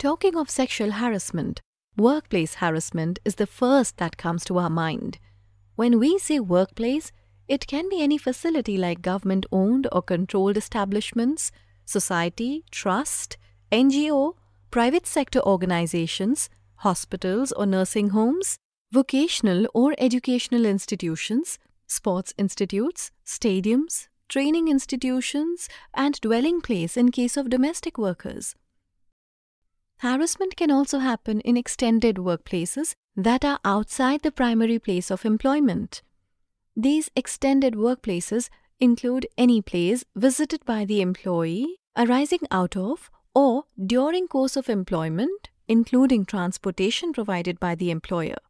Talking of sexual harassment, workplace harassment is the first that comes to our mind. When we say workplace, it can be any facility like government-owned or controlled establishments, society, trust, NGO, private sector organizations, hospitals or nursing homes, vocational or educational institutions, sports institutes, stadiums, training institutions, and dwelling place in case of domestic workers. Harassment can also happen in extended workplaces that are outside the primary place of employment. These extended workplaces include any place visited by the employee arising out of or during course of employment, including transportation provided by the employer.